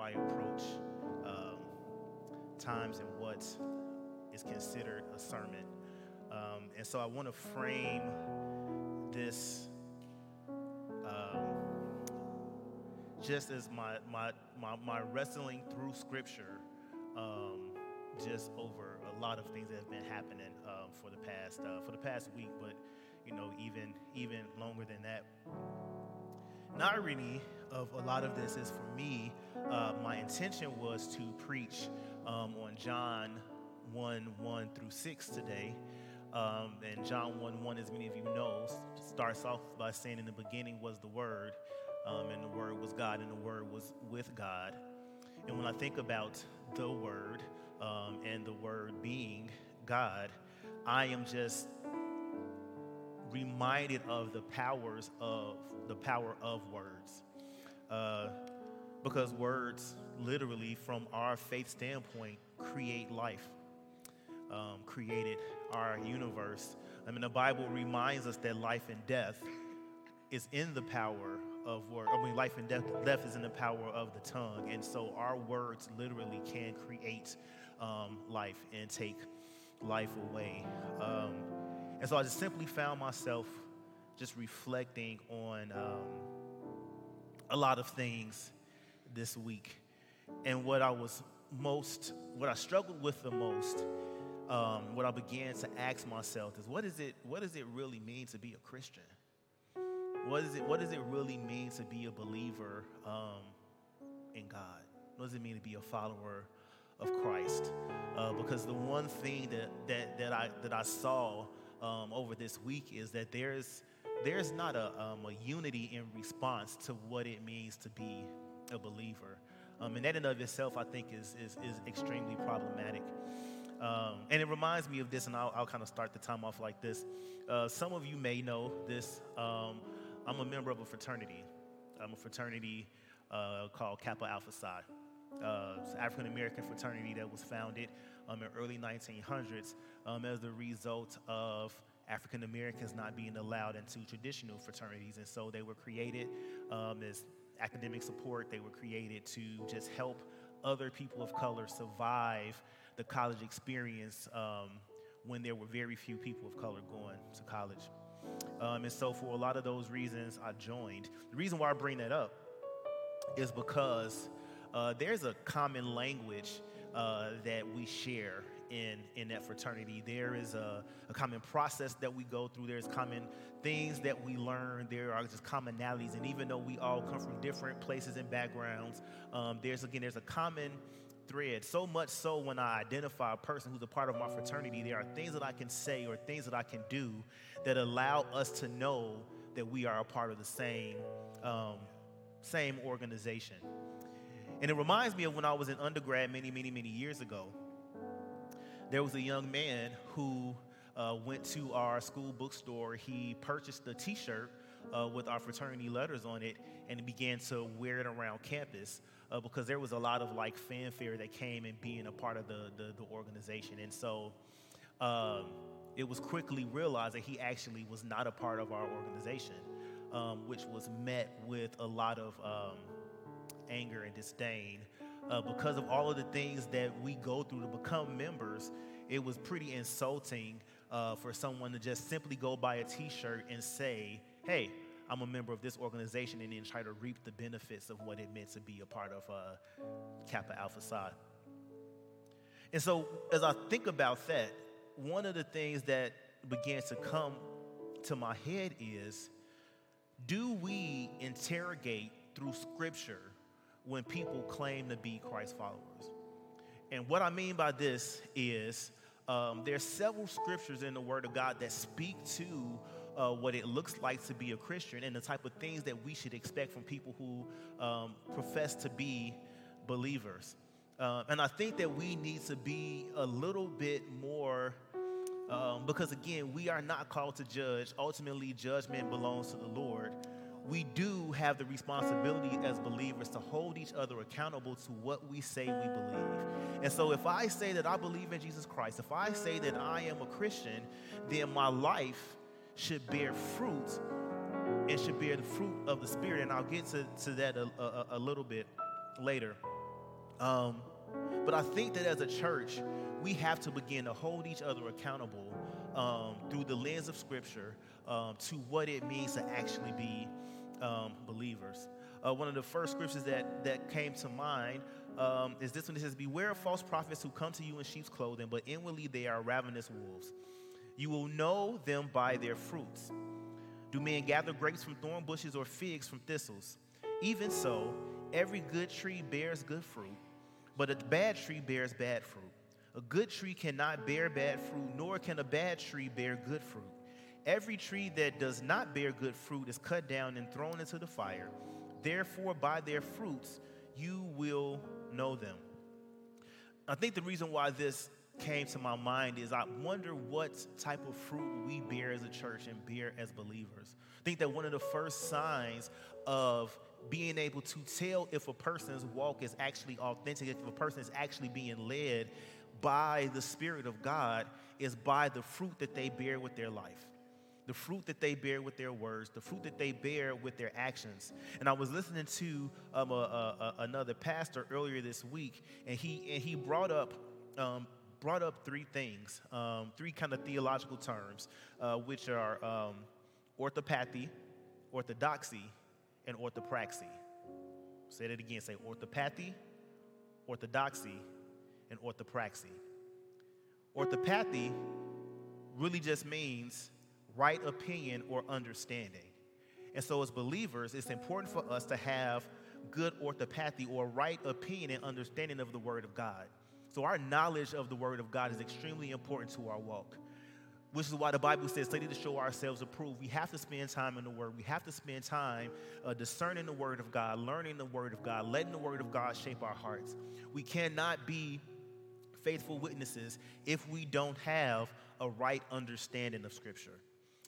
I approach times in what is considered a sermon. And so I want to frame this just as my wrestling through Scripture, just over a lot of things that have been happening for the past week, but even longer than that. An irony of a lot of this is for me, my intention was to preach on John 1:1 through 6 today. And John 1:1, as many of you know, starts off by saying, in the beginning was the Word, and the Word was God, and the Word was with God. And when I think about the Word and the Word being God, I am just reminded of the power of words, because words, literally, from our faith standpoint, create life. Created our universe. I mean, the Bible reminds us that life and death is in the power of word. I mean, life and death is in the power of the tongue. And so our words literally can create life and take life away. And so I just simply found myself just reflecting on a lot of things this week. And what I struggled with the most, what I began to ask myself is, what does it really mean to be a Christian? What does it really mean to be a believer in God? What does it mean to be a follower of Christ? Because the one thing that I saw over this week is that there's not a unity in response to what it means to be a believer. And that in and of itself, I think, is extremely problematic. And it reminds me of this, and I'll kind of start the time off like this. Some of you may know this. I'm a member of a fraternity. I'm a fraternity called Kappa Alpha Psi. It's an African-American fraternity that was founded in the early 1900s as a result of African-Americans not being allowed into traditional fraternities. And so they were created as academic support. They were created to just help other people of color survive the college experience when there were very few people of color going to college. And so for a lot of those reasons, I joined. The reason why I bring that up is because there's a common language that we share in that fraternity. There is a common process that we go through. There's common things that we learn. There are just commonalities. And even though we all come from different places and backgrounds, there's a common thread. So much so, when I identify a person who's a part of my fraternity, there are things that I can say or things that I can do that allow us to know that we are a part of the same organization. And it reminds me of when I was in undergrad many, many, many years ago. There was a young man who went to our school bookstore. He purchased a T-shirt with our fraternity letters on it, and began to wear it around campus because there was a lot of fanfare that came in being a part of the organization. And so it was quickly realized that he actually was not a part of our organization, which was met with a lot of anger and disdain. Because of all of the things that we go through to become members, it was pretty insulting for someone to just simply go buy a T-shirt and say, hey, I'm a member of this organization, and then try to reap the benefits of what it meant to be a part of Kappa Alpha Psi. And so as I think about that, one of the things that began to come to my head is, do we interrogate through Scripture when people claim to be Christ followers? And what I mean by this is there's several scriptures in the Word of God that speak to what it looks like to be a Christian and the type of things that we should expect from people who profess to be believers. And I think that we need to be a little bit more, because again, we are not called to judge. Ultimately, judgment belongs to the Lord. We do have the responsibility as believers to hold each other accountable to what we say we believe. And so if I say that I believe in Jesus Christ, if I say that I am a Christian, then my life should bear fruit and should bear the fruit of the Spirit. And I'll get to that a little bit later. Um, but I think that as a church, we have to begin to hold each other accountable through the lens of Scripture to what it means to actually be believers. One of the first scriptures that came to mind is this one. It says, "Beware of false prophets who come to you in sheep's clothing, but inwardly they are ravenous wolves. You will know them by their fruits. Do men gather grapes from thorn bushes or figs from thistles? Even so, every good tree bears good fruit, but a bad tree bears bad fruit. A good tree cannot bear bad fruit, nor can a bad tree bear good fruit. Every tree that does not bear good fruit is cut down and thrown into the fire. Therefore, by their fruits you will know them." I think the reason why this came to my mind is I wonder what type of fruit we bear as a church and bear as believers. I think that one of the first signs of being able to tell if a person's walk is actually authentic, if a person is actually being led by the Spirit of God, is by the fruit that they bear with their life, the fruit that they bear with their words, the fruit that they bear with their actions. And I was listening to another pastor earlier this week, and he brought up three things, three kind of theological terms, which are orthopathy, orthodoxy, and orthopraxy. Say that again. Say orthopathy, orthodoxy, and orthopraxy. Orthopathy really just means right opinion or understanding. And so as believers, it's important for us to have good orthopathy or right opinion and understanding of the Word of God. So our knowledge of the Word of God is extremely important to our walk, which is why the Bible says, study to show ourselves approved. We have to spend time in the Word. We have to spend time discerning the Word of God, learning the Word of God, letting the Word of God shape our hearts. We cannot be faithful witnesses if we don't have a right understanding of Scripture.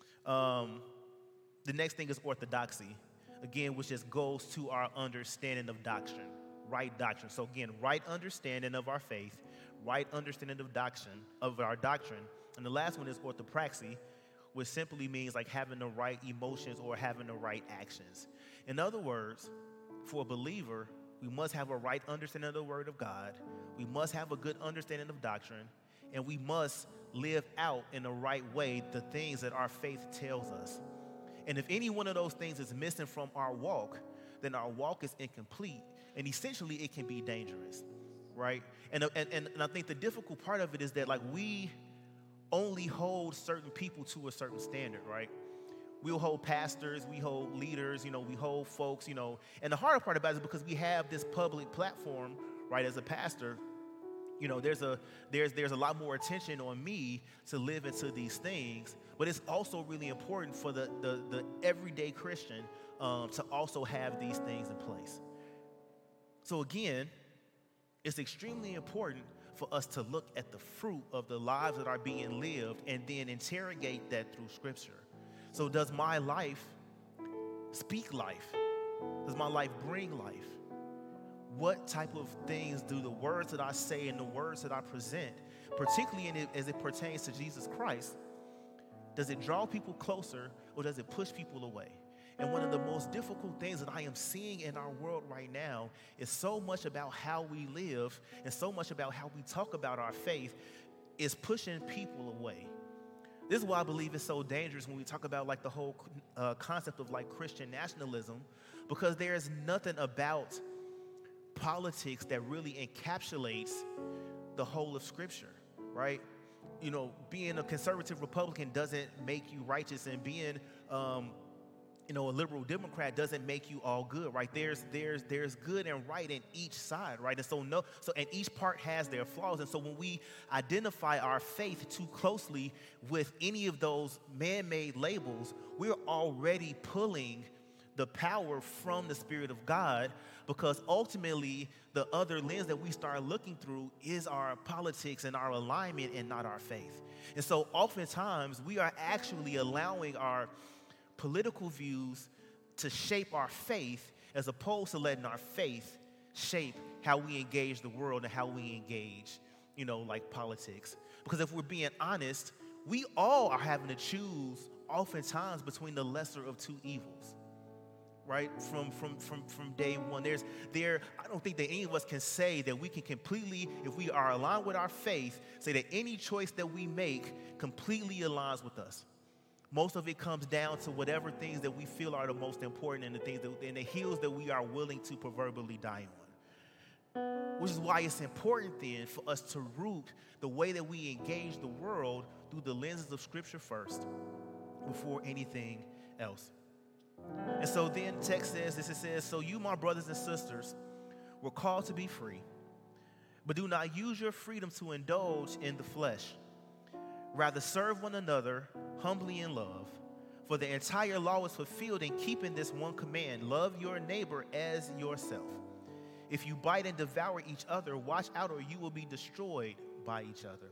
The next thing is orthodoxy, again, which just goes to our understanding of doctrine, right doctrine. So again, right understanding of our faith, right understanding of our doctrine. And the last one is orthopraxy, which simply means like having the right emotions or having the right actions. In other words, for a believer, we must have a right understanding of the Word of God. We must have a good understanding of doctrine, and we must live out in the right way the things that our faith tells us. And if any one of those things is missing from our walk, then our walk is incomplete, and essentially it can be dangerous, right? And I think the difficult part of it is that like we only hold certain people to a certain standard, right? We'll hold pastors, we hold leaders, we hold folks, and the harder part about it is because we have this public platform, right, as a pastor, there's a lot more attention on me to live into these things, but it's also really important for the everyday Christian to also have these things in place. So again, it's extremely important for us to look at the fruit of the lives that are being lived and then interrogate that through Scripture. So does my life speak life? Does my life bring life? What type of things do the words that I say and the words that I present, particularly as it pertains to Jesus Christ, does it draw people closer or does it push people away? And one of the most difficult things that I am seeing in our world right now is so much about how we live and so much about how we talk about our faith is pushing people away. This is why I believe it's so dangerous when we talk about like the whole concept of like Christian nationalism, because there is nothing about politics that really encapsulates the whole of Scripture, right? Being a conservative Republican doesn't make you righteous, and being a liberal Democrat doesn't make you all good, right? There's good and right in each side, right? And and each part has their flaws. And so when we identify our faith too closely with any of those man-made labels, we're already pulling the power from the Spirit of God, because ultimately the other lens that we start looking through is our politics and our alignment and not our faith. And so oftentimes we are actually allowing our political views to shape our faith as opposed to letting our faith shape how we engage the world and how we engage, like politics. Because if we're being honest, we all are having to choose oftentimes between the lesser of two evils, right? From day one. I don't think that any of us can say that we can completely, if we are aligned with our faith, say that any choice that we make completely aligns with us. Most of it comes down to whatever things that we feel are the most important and the things and the hills that we are willing to proverbially die on. Which is why it's important then for us to root the way that we engage the world through the lenses of Scripture first, before anything else. And so then the text says this, it says, so you, my brothers and sisters, were called to be free, but do not use your freedom to indulge in the flesh. Rather serve one another humbly in love. For the entire law is fulfilled in keeping this one command: love your neighbor as yourself. If you bite and devour each other, watch out or you will be destroyed by each other.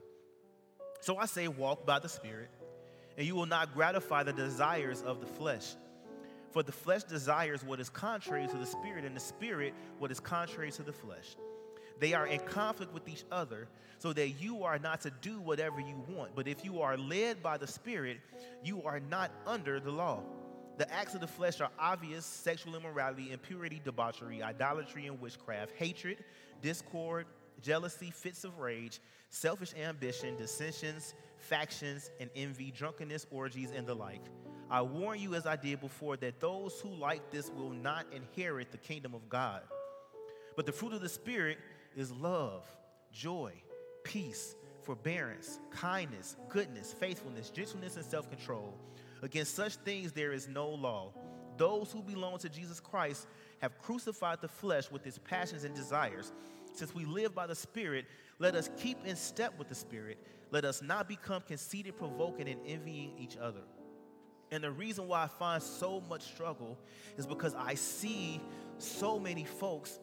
So I say, walk by the Spirit, and you will not gratify the desires of the flesh. For the flesh desires what is contrary to the Spirit, and the Spirit what is contrary to the flesh. They are in conflict with each other, so that you are not to do whatever you want. But if you are led by the Spirit, you are not under the law. The acts of the flesh are obvious: sexual immorality, impurity, debauchery, idolatry, and witchcraft, hatred, discord, jealousy, fits of rage, selfish ambition, dissensions, factions, and envy, drunkenness, orgies, and the like. I warn you, as I did before, that those who like this will not inherit the kingdom of God. But the fruit of the Spirit is love, joy, peace, forbearance, kindness, goodness, faithfulness, gentleness, and self-control. Against such things there is no law. Those who belong to Jesus Christ have crucified the flesh with its passions and desires. Since we live by the Spirit, let us keep in step with the Spirit. Let us not become conceited, provoking, and envying each other. And the reason why I find so much struggle is because I see so many folks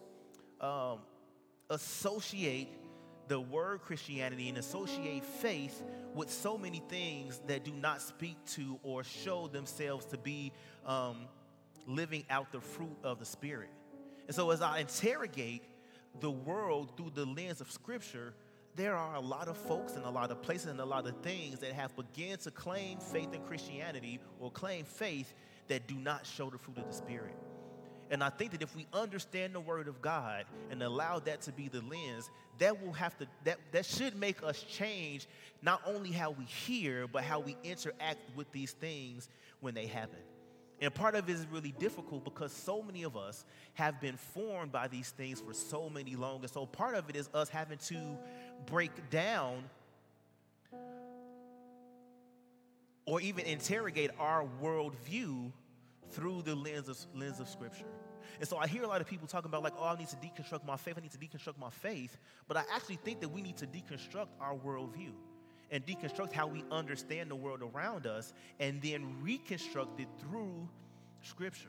associate the word Christianity and associate faith with so many things that do not speak to or show themselves to be living out the fruit of the Spirit. And so as I interrogate the world through the lens of Scripture, there are a lot of folks and a lot of places and a lot of things that have begun to claim faith in Christianity or claim faith that do not show the fruit of the Spirit. And I think that if we understand the Word of God and allow that to be the lens, that should make us change not only how we hear, but how we interact with these things when they happen. And part of it is really difficult because so many of us have been formed by these things for so many long. And so part of it is us having to break down or even interrogate our worldview through the lens of Scripture. And so I hear a lot of people talking about like, oh, I need to deconstruct my faith. I need to deconstruct my faith. But I actually think that we need to deconstruct our worldview and deconstruct how we understand the world around us and then reconstruct it through Scripture.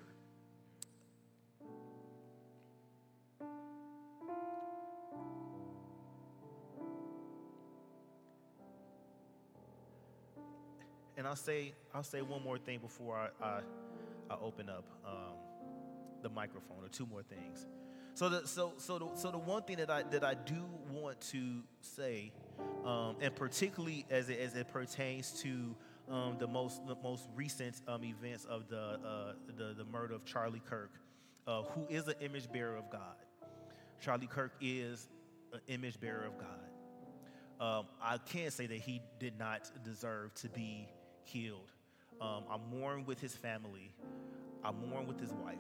And I'll say one more thing before I open up the microphone, or two more things. So the one thing that I do want to say, and particularly as it pertains to the most recent events of the murder of Charlie Kirk, who is an image bearer of God. Charlie Kirk is an image bearer of God. I can't say that he did not deserve to be killed. I mourn with his family. I mourn with his wife.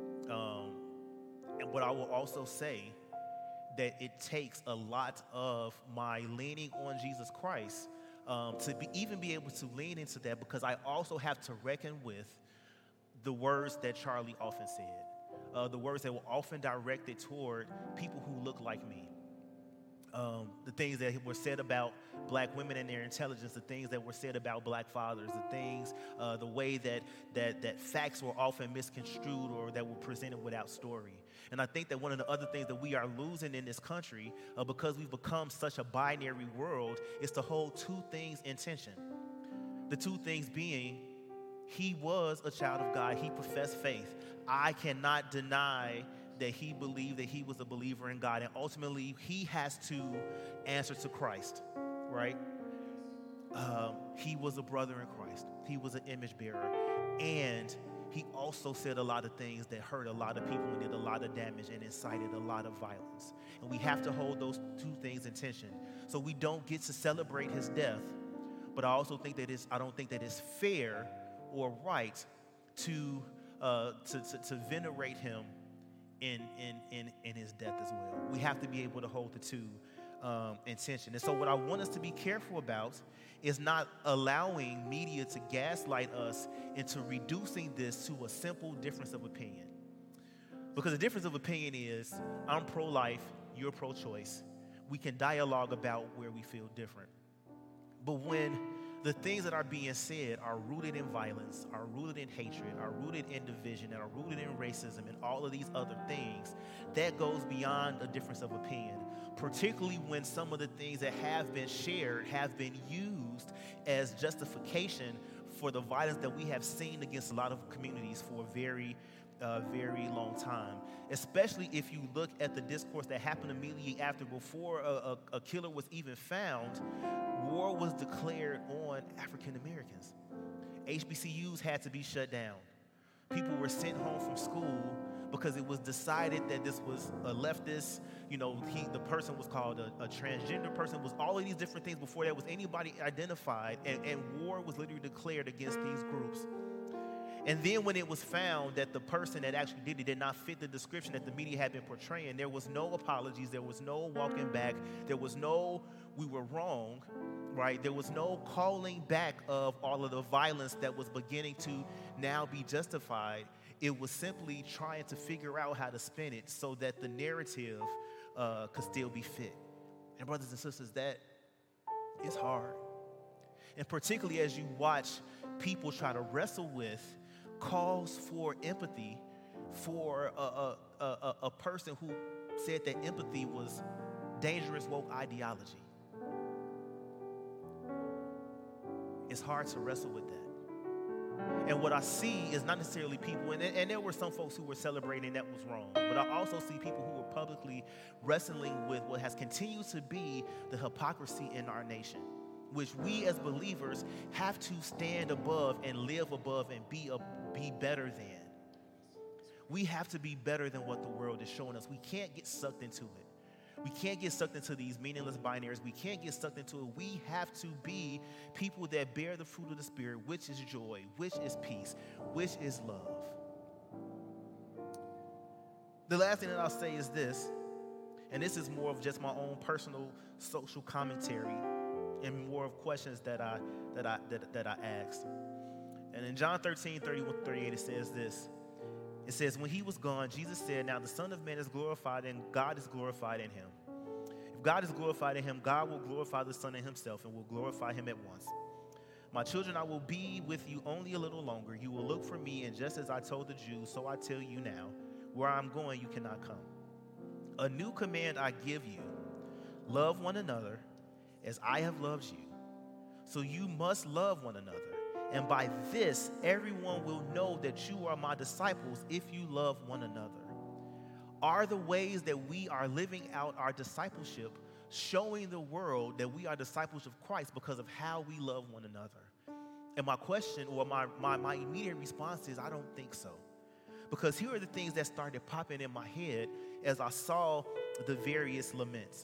But I will also say that it takes a lot of my leaning on Jesus Christ to even be able to lean into that, because I also have to reckon with the words that Charlie often said, the words that were often directed toward people who look like me. The things that were said about black women and their intelligence, the things that were said about black fathers, the things, the way that facts were often misconstrued or that were presented without story. And I think that one of the other things that we are losing in this country, because we've become such a binary world, is to hold two things in tension. The two things being, he was a child of God. He professed faith. I cannot deny that he believed that he was a believer in God, and ultimately he has to answer to Christ, right? He was a brother in Christ. He was an image bearer, and he also said a lot of things that hurt a lot of people and did a lot of damage and incited a lot of violence. And we have to hold those two things in tension. So we don't get to celebrate his death, but I also think that I don't think that it's fair or right to venerate him in his death as well. We have to be able to hold the two in tension. And so what I want us to be careful about is not allowing media to gaslight us into reducing this to a simple difference of opinion. Because the difference of opinion is, I'm pro-life, you're pro-choice. We can dialogue about where we feel different. But when the things that are being said are rooted in violence, are rooted in hatred, are rooted in division, and are rooted in racism and all of these other things, that goes beyond a difference of opinion, particularly when some of the things that have been shared have been used as justification for the violence that we have seen against a lot of communities for a very long time, especially if you look at the discourse that happened immediately after, before a killer was even found. War was declared on African Americans. HBCUs had to be shut down. People were sent home from school because it was decided that this was a leftist, the person was called a transgender person, was all of these different things before there was anybody identified, and war was literally declared against these groups. And then when it was found that the person that actually did it did not fit the description that the media had been portraying, there was no apologies, there was no walking back, there was no we were wrong, right? There was no calling back of all of the violence that was beginning to now be justified. It was simply trying to figure out how to spin it so that the narrative could still be fit. And brothers and sisters, that is hard. And particularly as you watch people try to wrestle with calls for empathy for a person who said that empathy was dangerous woke ideology. It's hard to wrestle with that. And what I see is not necessarily people, and there were some folks who were celebrating that was wrong, but I also see people who were publicly wrestling with what has continued to be the hypocrisy in our nation, which we as believers have to stand above and live above and be better than. We have to be better than what the world is showing us. We can't get sucked into it. We can't get sucked into these meaningless binaries. We can't get sucked into it. We have to be people that bear the fruit of the Spirit, which is joy, which is peace, which is love. The last thing that I'll say is this, and this is more of just my own personal social commentary and more of questions that I asked. And in John 13:31-38, it says this. It says, when he was gone, Jesus said, now the Son of Man is glorified and God is glorified in him. If God is glorified in him, God will glorify the Son in himself and will glorify him at once. My children, I will be with you only a little longer. You will look for me, and just as I told the Jews, so I tell you now, where I'm going, you cannot come. A new command I give you, love one another as I have loved you. So you must love one another. And by this, everyone will know that you are my disciples if you love one another. Are the ways that we are living out our discipleship showing the world that we are disciples of Christ because of how we love one another? And my question, or my immediate response is, I don't think so. Because here are the things that started popping in my head as I saw the various laments.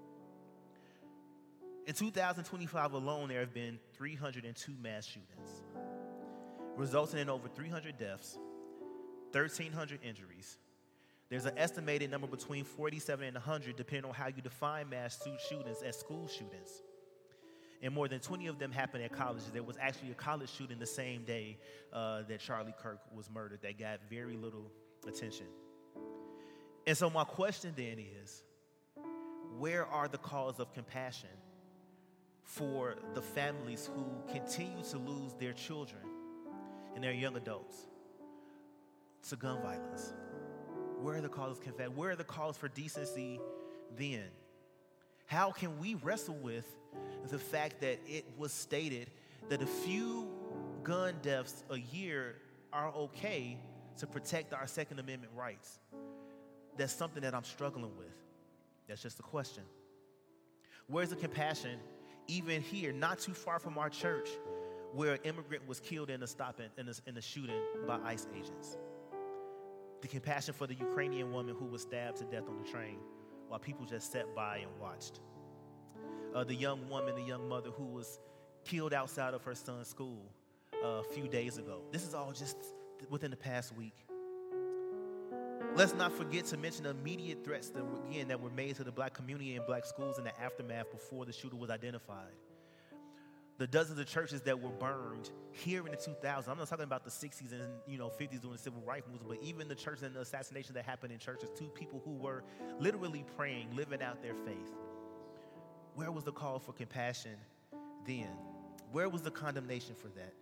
In 2025 alone, there have been 302 mass shootings, resulting in over 300 deaths, 1,300 injuries. There's an estimated number between 47 and 100, depending on how you define mass shootings as school shootings. And more than 20 of them happened at colleges. There was actually a college shooting the same day that Charlie Kirk was murdered that got very little attention. And so my question then is, where are the calls of compassion for the families who continue to lose their children and their young adults to gun violence? Where are the calls of compassion? Where are the calls for decency then? How can we wrestle with the fact that it was stated that a few gun deaths a year are okay to protect our Second Amendment rights? That's something that I'm struggling with. That's just a question. Where's the compassion even here, not too far from our church, where an immigrant was killed in a shooting by ICE agents. The compassion for the Ukrainian woman who was stabbed to death on the train while people just sat by and watched. The young woman, the young mother who was killed outside of her son's school a few days ago. This is all just within the past week. Let's not forget to mention the immediate threats that were made to the black community and black schools in the aftermath before the shooter was identified. The dozens of churches that were burned here in the 2000s. I'm not talking about the 60s and 50s during the civil rights movement, but even the churches and the assassination that happened in churches to people who were literally praying, living out their faith. Where was the call for compassion then? Where was the condemnation for that?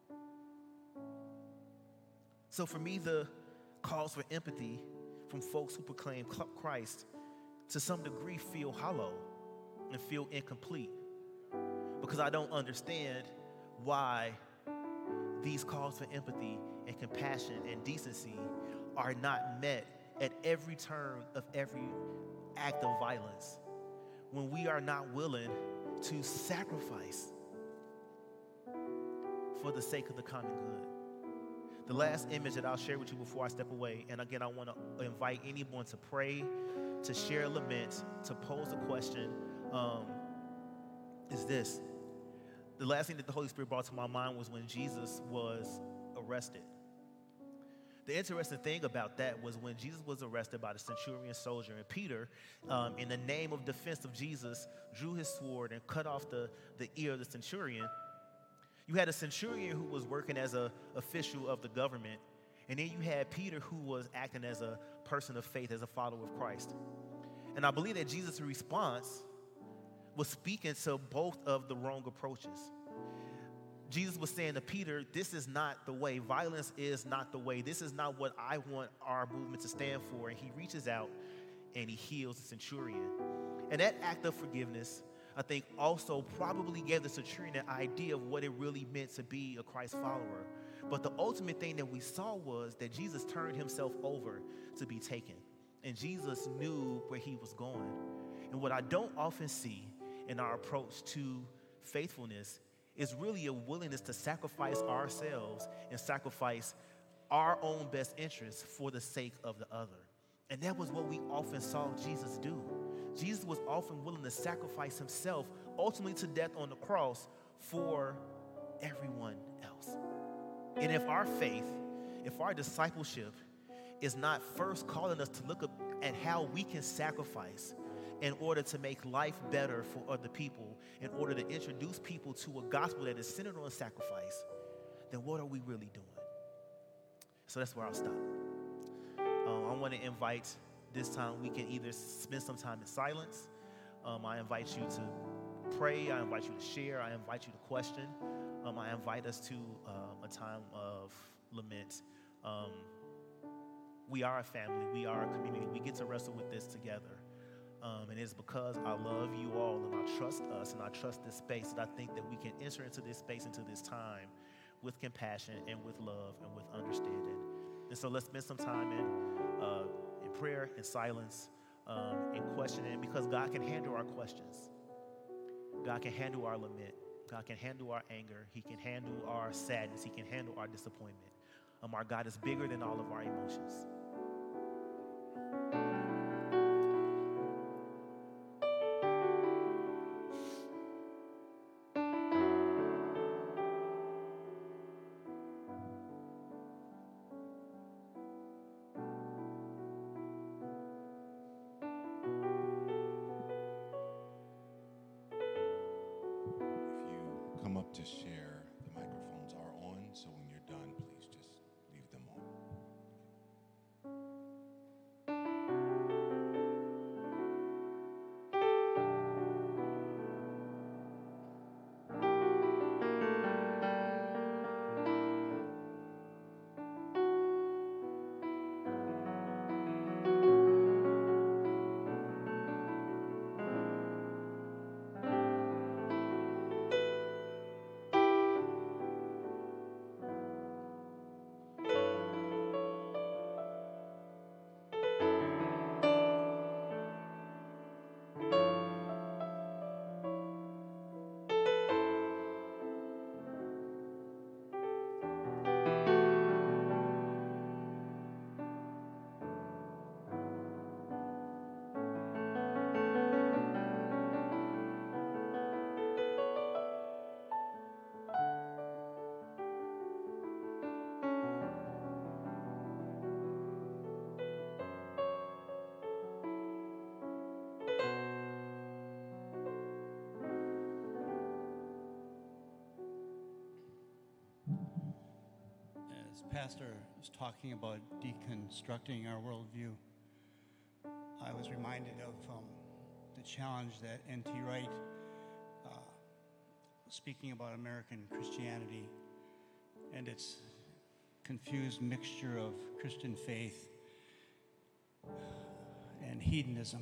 So for me, the calls for empathy from folks who proclaim Christ to some degree feel hollow and feel incomplete, because I don't understand why these calls for empathy and compassion and decency are not met at every turn of every act of violence when we are not willing to sacrifice for the sake of the common good. The last image that I'll share with you before I step away, and again, I want to invite anyone to pray, to share a lament, to pose a question, is this. The last thing that the Holy Spirit brought to my mind was when Jesus was arrested. The interesting thing about that was when Jesus was arrested by the centurion soldier, and Peter, in the name of defense of Jesus, drew his sword and cut off the ear of the centurion. You had a centurion who was working as an official of the government, and then you had Peter who was acting as a person of faith, as a follower of Christ. And I believe that Jesus' response was speaking to both of the wrong approaches. Jesus was saying to Peter, this is not the way. Violence is not the way. This is not what I want our movement to stand for. And he reaches out and he heals the centurion. And that act of forgiveness, I think, also probably gave the centurion an idea of what it really meant to be a Christ follower. But the ultimate thing that we saw was that Jesus turned himself over to be taken. And Jesus knew where he was going. And what I don't often see in our approach to faithfulness is really a willingness to sacrifice ourselves and sacrifice our own best interests for the sake of the other. And that was what we often saw Jesus do. Jesus was often willing to sacrifice himself, ultimately to death on the cross, for everyone else. And if our faith, if our discipleship is not first calling us to look up at how we can sacrifice in order to make life better for other people, in order to introduce people to a gospel that is centered on sacrifice, then what are we really doing? So that's where I'll stop. I want to invite, this time we can either spend some time in silence. I invite you to pray. I invite you to share. I invite you to question. I invite us to a time of lament. We are a family. We are a community. We get to wrestle with this together. And it's because I love you all and I trust us and I trust this space that I think that we can enter into this space, into this time with compassion and with love and with understanding. And so let's spend some time in prayer, in silence, in questioning, because God can handle our questions. God can handle our lament. God can handle our anger. He can handle our sadness. He can handle our disappointment. Our God is bigger than all of our emotions. Come up to share. The microphones are on, so when you're done, please just leave them on. As Pastor was talking about deconstructing our worldview, I was reminded of the challenge that N.T. Wright, speaking about American Christianity and its confused mixture of Christian faith and hedonism,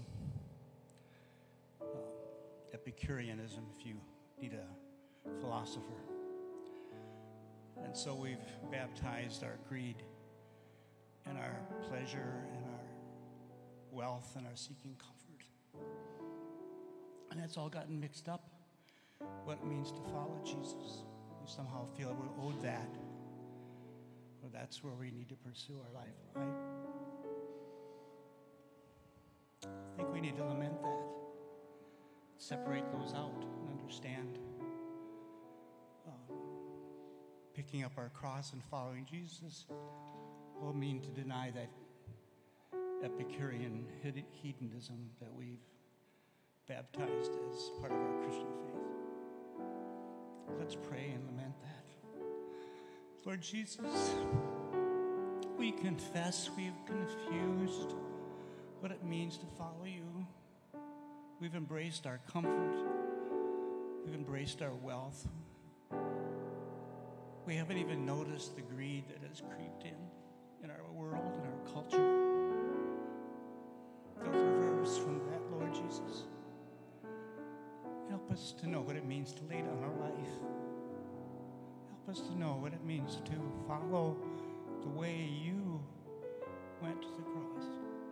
Epicureanism, if you need a philosopher. And so we've baptized our greed and our pleasure and our wealth and our seeking comfort. And that's all gotten mixed up, what it means to follow Jesus. We somehow feel we're owed that, or that's where we need to pursue our life, right? I think we need to lament that, separate those out and understand picking up our cross and following Jesus will mean to deny that Epicurean hedonism that we've baptized as part of our Christian faith. Let's pray and lament that. Lord Jesus, we confess we've confused what it means to follow you. We've embraced our comfort. We've embraced our wealth. We haven't even noticed the greed that has creeped in our world, in our culture. Those reverse from that, Lord Jesus. Help us to know what it means to lay down our life. Help us to know what it means to follow the way you went to the cross.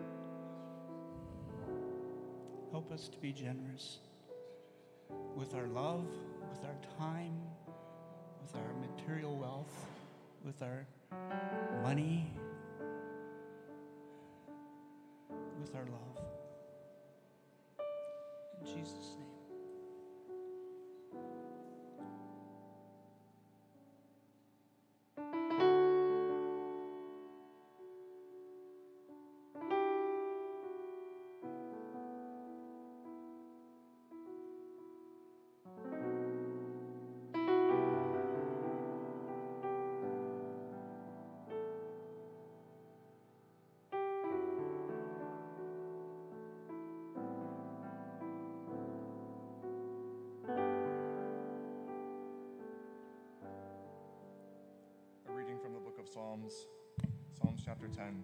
Help us to be generous with our love, with our time, with our material wealth, with our money, with our love. In Jesus' name. Psalms chapter 10.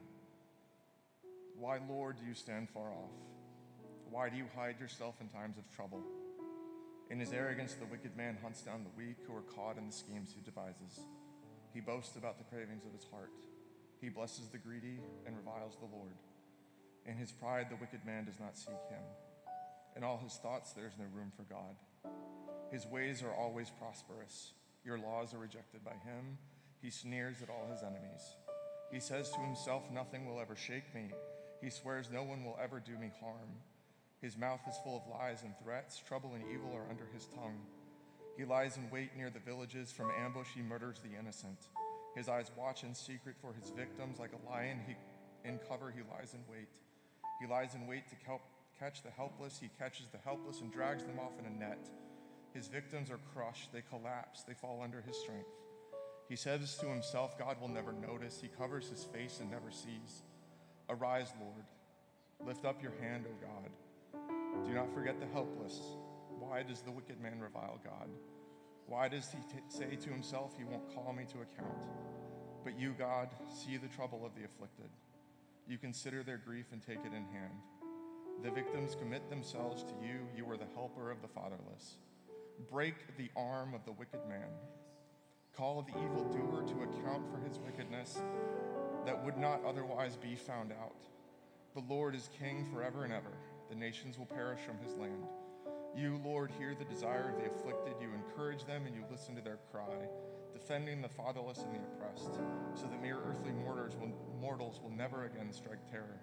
Why, Lord, do you stand far off? Why do you hide yourself in times of trouble? In his arrogance, the wicked man hunts down the weak who are caught in the schemes he devises. He boasts about the cravings of his heart. He blesses the greedy and reviles the Lord. In his pride, the wicked man does not seek him. In all his thoughts, there is no room for God. His ways are always prosperous. Your laws are rejected by him. He sneers at all his enemies. He says to himself, nothing will ever shake me. He swears no one will ever do me harm. His mouth is full of lies and threats. Trouble and evil are under his tongue. He lies in wait near the villages. From ambush he murders the innocent. His eyes watch in secret for his victims. Like a lion in cover he lies in wait. He lies in wait to catch the helpless. He catches the helpless and drags them off in a net. His victims are crushed. They collapse. They fall under his strength. He says to himself, God will never notice. He covers his face and never sees. Arise, Lord. Lift up your hand, O God. Do not forget the helpless. Why does the wicked man revile God? Why does he say to himself, he won't call me to account? But you, God, see the trouble of the afflicted. You consider their grief and take it in hand. The victims commit themselves to you. You are the helper of the fatherless. Break the arm of the wicked man. Call the evildoer to account for his wickedness that would not otherwise be found out. The Lord is king forever and ever. The nations will perish from his land. You, Lord, hear the desire of the afflicted. You encourage them and you listen to their cry, defending the fatherless and the oppressed, so that mere earthly mortals will never again strike terror.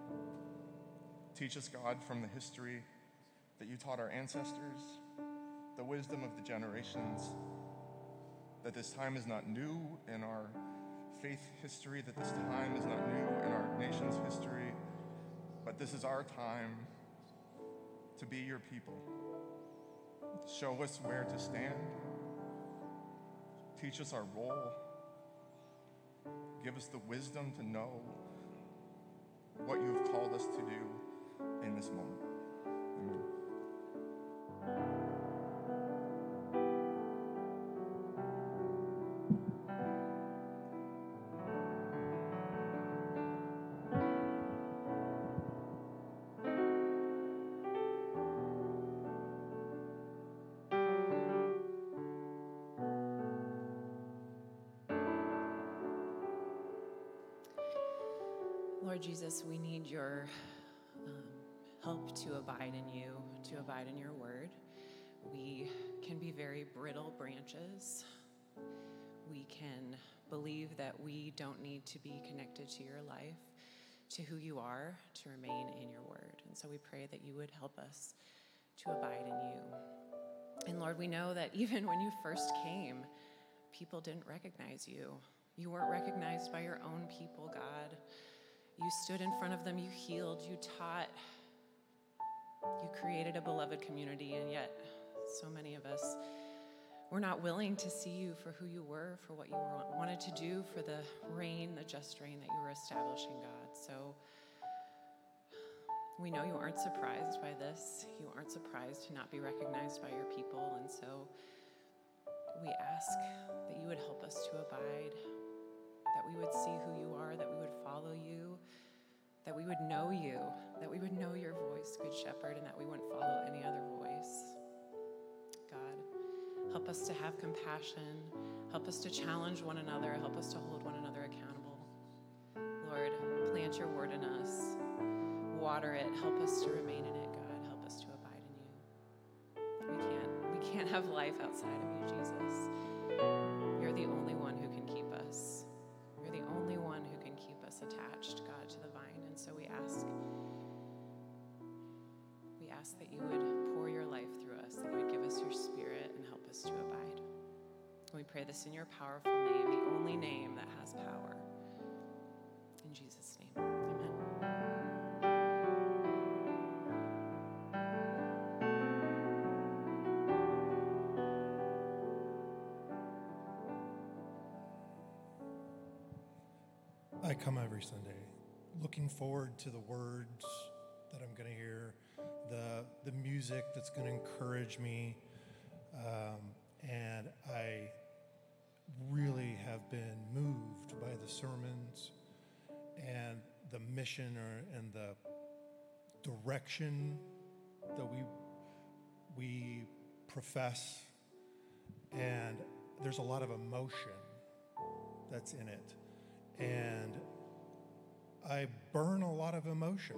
Teach us, God, from the history that you taught our ancestors, the wisdom of the generations, that this time is not new in our faith history, that this time is not new in our nation's history, but this is our time to be your people. Show us where to stand. Teach us our role. Give us the wisdom to know what you have called us to do in this moment. Amen. Lord Jesus, we need your help to abide in you, to abide in your word. We can be very brittle branches. We can believe that we don't need to be connected to your life, to who you are, to remain in your word. And so we pray that you would help us to abide in you. And Lord, we know that even when you first came, people didn't recognize you. You weren't recognized by your own people, God. You stood in front of them, you healed, you taught, you created a beloved community, and yet so many of us were not willing to see you for who you were, for what you wanted to do, for the reign, the just reign that you were establishing, God. So we know you aren't surprised by this. You aren't surprised to not be recognized by your people, and so we ask that you would help us to abide, that we would see who you are, that we would follow you, that we would know you, that we would know your voice, Good Shepherd, and that we wouldn't follow any other voice. God, help us to have compassion. Help us to challenge one another. Help us to hold one another accountable. Lord, plant your word in us. Water it. Help us to remain in it, God. Help us to abide in you. We can't have life outside of you, Jesus. You're the only one who can keep us. You're the only one who can keep us attached, God, to the vine. And so we ask that you would pour your life through us, that you would give us your spirit and help us to abide. And we pray this in your powerful name, the only name that has power. In Jesus' name, amen. I come every Sunday looking forward to the words that I'm going to hear, the music that's going to encourage me, and I really have been moved by the sermons and the mission and the direction that we profess, and there's a lot of emotion that's in it. And I burn a lot of emotion.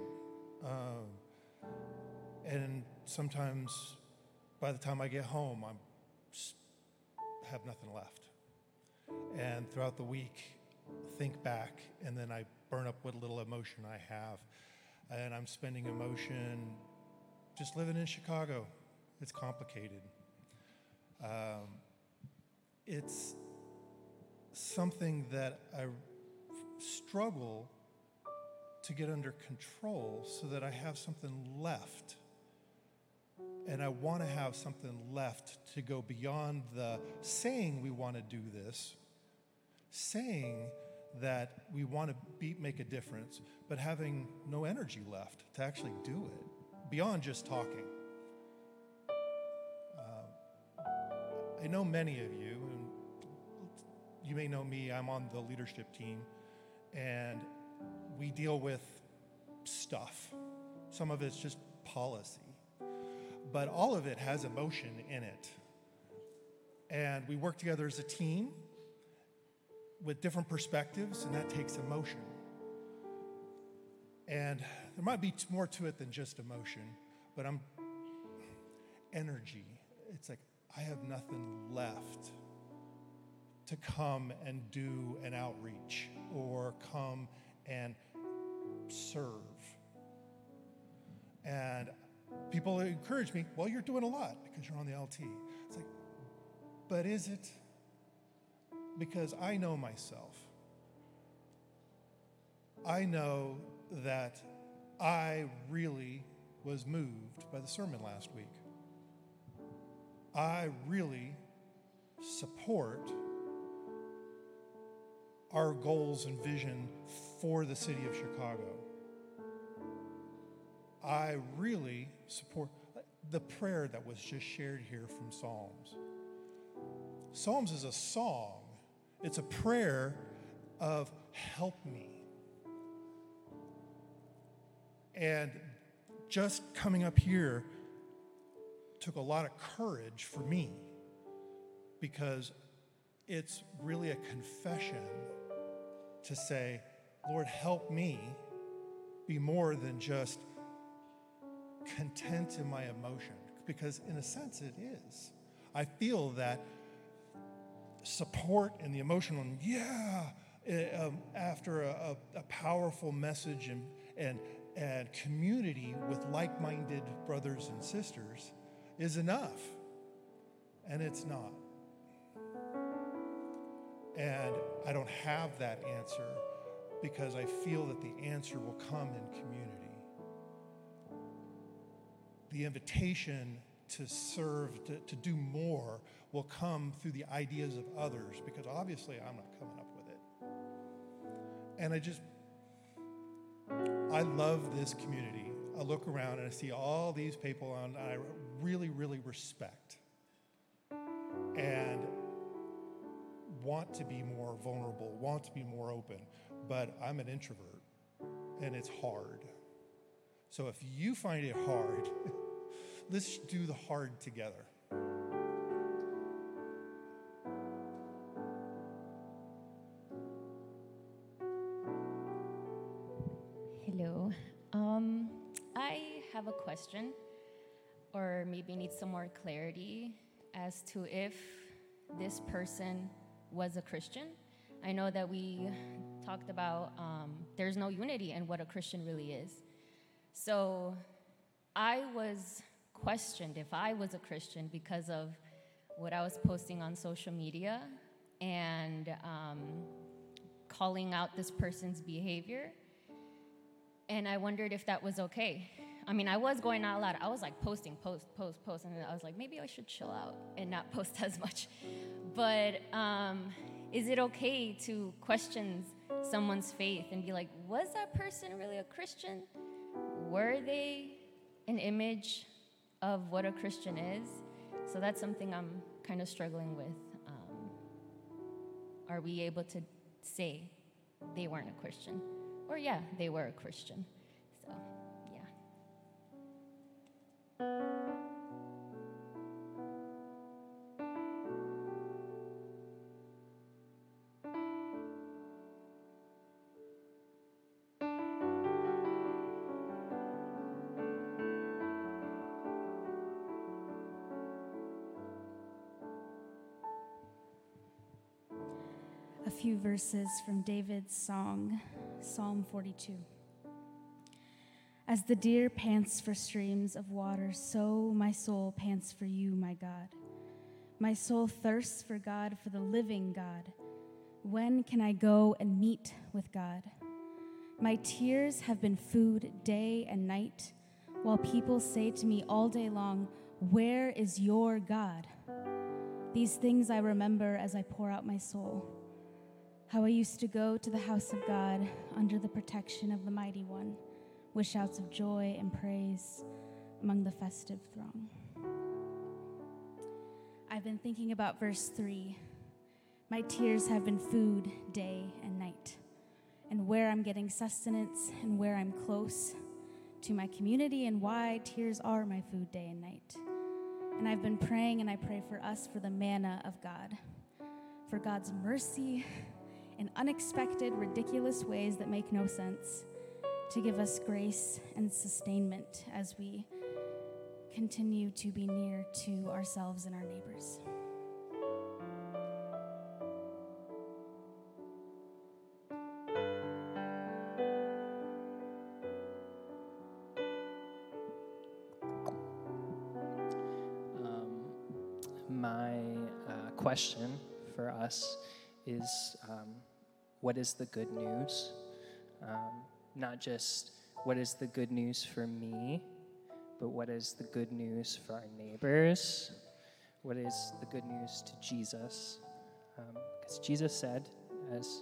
And sometimes by the time I get home, I have nothing left. And throughout the week, think back, and then I burn up what little emotion I have. And I'm spending emotion just living in Chicago. It's complicated. It's something that I struggle to get under control so that I have something left. And I want to have something left to go beyond the saying we want to do this, saying that we want to make a difference, but having no energy left to actually do it, beyond just talking. I know many of you, and you may know me, I'm on the leadership team, and we deal with stuff. Some of it's just policy, but all of it has emotion in it. And we work together as a team with different perspectives, and that takes emotion. And there might be more to it than just emotion, but energy. It's like I have nothing left to come and do an outreach or come and serve. And people encourage me, well, you're doing a lot because you're on the LT. It's like, but is it? Because I know myself. I know that I really was moved by the sermon last week. I really support our goals and vision for the city of Chicago. I really support the prayer that was just shared here from Psalms. Psalms is a song. It's a prayer of help me. And just coming up here took a lot of courage for me, because it's really a confession to say, Lord, help me be more than just content in my emotion, because in a sense it is. I feel that support and the emotional, after a powerful message and community with like-minded brothers and sisters is enough, and it's not. And I don't have that answer, because I feel that the answer will come in community. The invitation to serve, to do more, will come through the ideas of others, because obviously I'm not coming up with it. And I love this community. I look around and I see all these people and I really, really respect and want to be more vulnerable, want to be more open, but I'm an introvert and it's hard. So if you find it hard, let's do the hard together. Hello. I have a question, or maybe need some more clarity as to if this person was a Christian. I know that we talked about there's no unity in what a Christian really is. So I was questioned if I was a Christian because of what I was posting on social media and calling out this person's behavior. And I wondered if that was okay. I mean, I was going out loud. I was like posting, post, and I was like, maybe I should chill out and not post as much. But is it okay to question someone's faith and be like, was that person really a Christian? Were they an image of what a Christian is? So that's something I'm kind of struggling with. Are we able to say they weren't a Christian? Or yeah, they were a Christian. So, yeah. A few verses from David's song, Psalm 42. As the deer pants for streams of water, so my soul pants for you, my God. My soul thirsts for God, for the living God. When can I go and meet with God? My tears have been food day and night, while people say to me all day long, where is your God? These things I remember as I pour out my soul. How I used to go to the house of God under the protection of the Mighty One, with shouts of joy and praise among the festive throng. I've been thinking about verse 3. My tears have been food day and night, and where I'm getting sustenance and where I'm close to my community and why tears are my food day and night. And I've been praying, and I pray for us for the manna of God, for God's mercy in unexpected, ridiculous ways that make no sense, to give us grace and sustainment as we continue to be near to ourselves and our neighbors. My question for us is, what is the good news? Not just what is the good news for me, but what is the good news for our neighbors? What is the good news to Jesus? Because Jesus said, as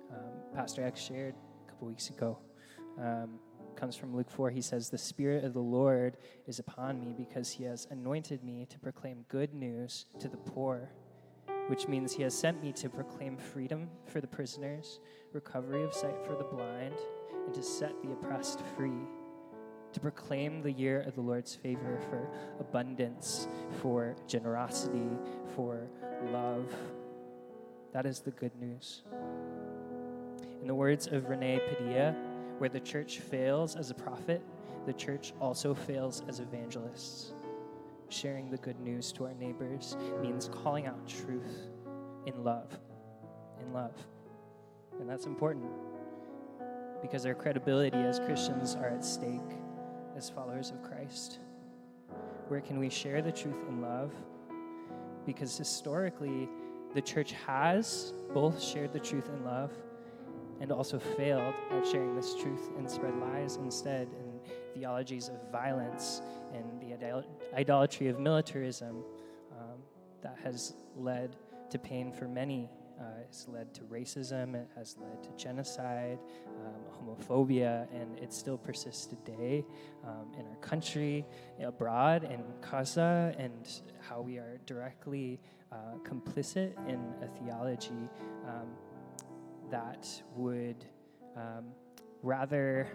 Pastor X shared a couple weeks ago. Comes from Luke 4. He says, "The Spirit of the Lord is upon me because he has anointed me to proclaim good news to the poor," which means he has sent me to proclaim freedom for the prisoners, recovery of sight for the blind, and to set the oppressed free, to proclaim the year of the Lord's favor for abundance, for generosity, for love. That is the good news. In the words of Rene Padilla, where the church fails as a prophet, the church also fails as evangelists. Sharing the good news to our neighbors means calling out truth in love. In love. And that's important because our credibility as Christians are at stake as followers of Christ. Where can we share the truth in love? Because historically, the church has both shared the truth in love and also failed at sharing this truth and spread lies instead, and theologies of violence and the idolatry of militarism that has led to pain for many. It's led to racism, it has led to genocide, homophobia, and it still persists today in our country, abroad, in Gaza, and how we are directly complicit in a theology that would rather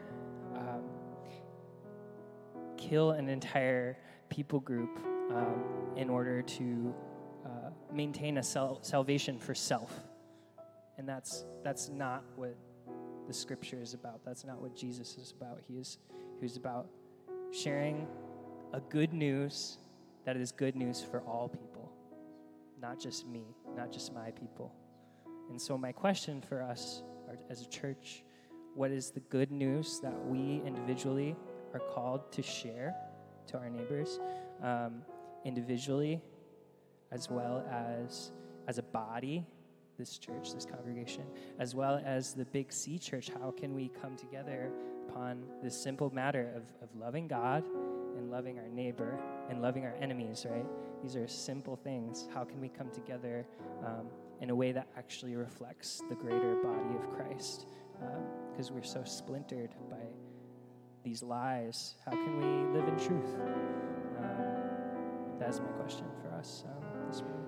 kill an entire people group in order to maintain a salvation for self. And that's not what the scripture is about. That's not what Jesus is about. He was about sharing a good news that is good news for all people, not just me, not just my people. And so my question for us as a church, what is the good news that we individually are called to share to our neighbors, individually, as well as a body, this church, this congregation, as well as the Big C Church? How can we come together upon this simple matter of loving God and loving our neighbor and loving our enemies, right? These are simple things. How can we come together in a way that actually reflects the greater body of Christ? Because we're so splintered by these lies. How can we live in truth? That is my question for us this morning.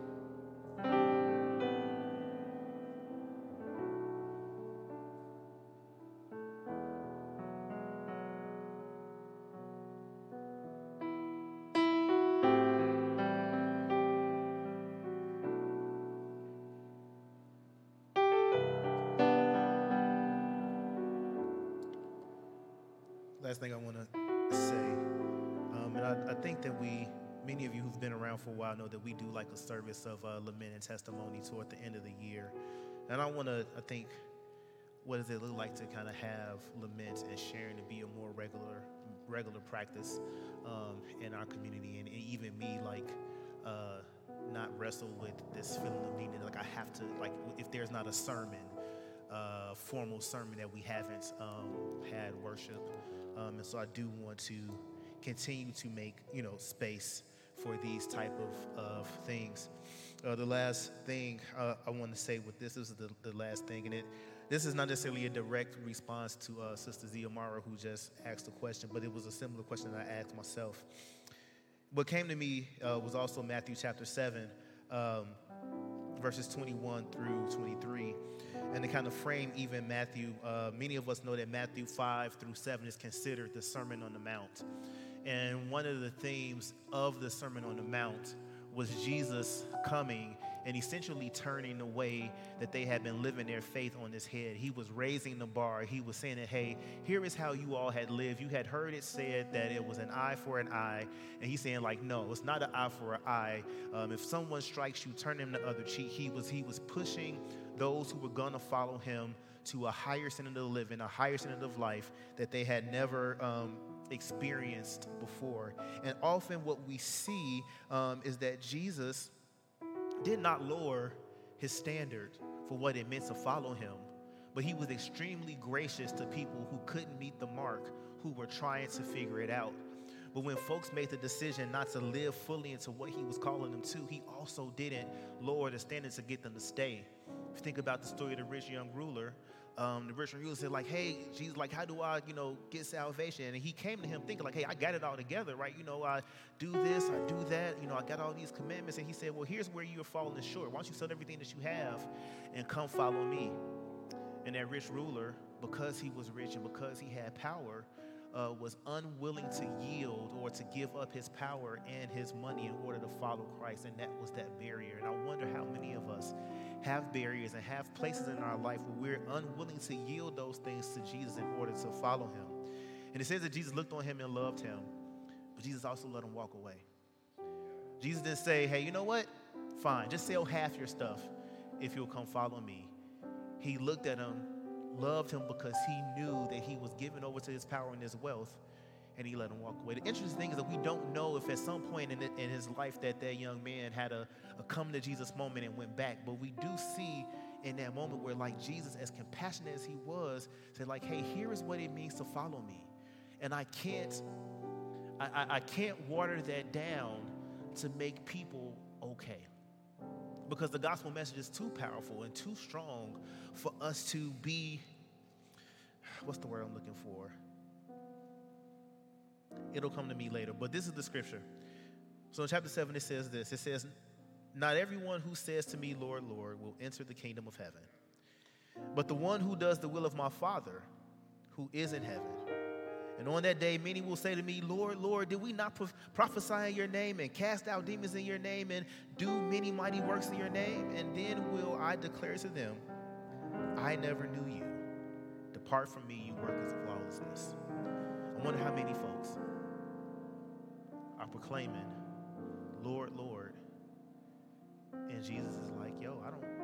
Last thing I want to say, and I think that many of you who've been around for a while know that we do like a service of lament and testimony toward the end of the year. And I think, what does it look like to kind of have lament and sharing to be a more regular practice in our community, and even me, not wrestle with this feeling of needing, like I have to, like if there's not a sermon, formal sermon that we haven't had worship. And so I do want to continue to make, space for these type of things. The last thing I want to say with this is the last thing, and this is not necessarily a direct response to Sister Ziamara, who just asked a question, but it was a similar question that I asked myself. What came to me was also Matthew chapter 7, verses 21 through 23. And to kind of frame even Matthew, many of us know that Matthew 5 through 7 is considered the Sermon on the Mount. And one of the themes of the Sermon on the Mount was Jesus coming and essentially turning the way that they had been living their faith on his head. He was raising the bar. He was saying that, hey, here is how you all had lived. You had heard it said that it was an eye for an eye. And he's saying, like, no, it's not an eye for an eye. If someone strikes you, turn him the other cheek. He was pushing those who were going to follow him to a higher standard of living, a higher standard of life that they had never experienced before. And often what we see is that Jesus did not lower his standard for what it meant to follow him, but he was extremely gracious to people who couldn't meet the mark, who were trying to figure it out. But when folks made the decision not to live fully into what he was calling them to, he also didn't lower the standard to get them to stay. If you think about the story of the rich young ruler, the rich ruler said, like, hey, Jesus, like, how do I, get salvation? And he came to him thinking, like, hey, I got it all together, right? I do this, I do that, I got all these commandments. And he said, well, here's where you're falling short. Why don't you sell everything that you have and come follow me? And that rich ruler, because he was rich and because he had power, was unwilling to yield or to give up his power and his money in order to follow Christ. And that was that barrier. And I wonder how many of us have barriers and have places in our life where we're unwilling to yield those things to Jesus in order to follow him. And it says that Jesus looked on him and loved him, but Jesus also let him walk away. Jesus didn't say, hey, you know what? Fine, just sell half your stuff if you'll come follow me. He looked at him, loved him because he knew that he was given over to his power and his wealth, and he let him walk away. The interesting thing is that we don't know if at some point in his life that young man had a come to Jesus moment and went back, but we do see in that moment where, like, Jesus, as compassionate as he was, said, like, hey, here is what it means to follow me. And I can't water that down to make people okay. Because the gospel message is too powerful and too strong for us to be, what's the word I'm looking for? It'll come to me later, but this is the scripture. So in chapter 7, it says this. It says, not everyone who says to me, Lord, Lord, will enter the kingdom of heaven, but the one who does the will of my Father who is in heaven. And on that day, many will say to me, Lord, Lord, did we not prophesy in your name and cast out demons in your name and do many mighty works in your name? And then will I declare to them, I never knew you. Depart from me, you workers of lawlessness. I wonder how many folks are proclaiming, Lord, Lord. And Jesus is like, yo, I don't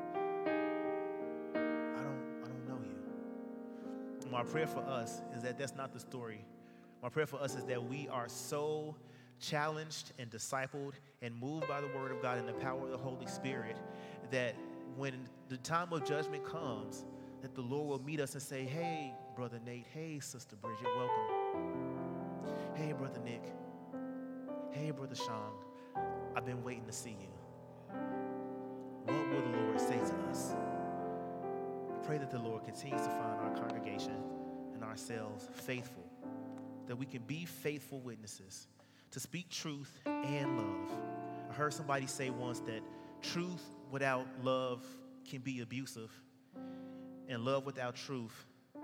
know you. My prayer for us is that that's not the story. My prayer for us is that we are so challenged and discipled and moved by the word of God and the power of the Holy Spirit that when the time of judgment comes, that the Lord will meet us and say, hey, Brother Nate, hey, Sister Bridget, welcome. Hey, Brother Nick. Hey, Brother Sean, I've been waiting to see you. What will the Lord say to us? I pray that the Lord continues to find our congregation and ourselves faithful, that we can be faithful witnesses, to speak truth and love. I heard somebody say once that truth without love can be abusive, and love without truth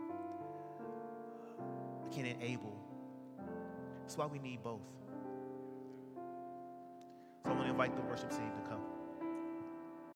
can enable. That's why we need both. So I want to invite the worship team to come.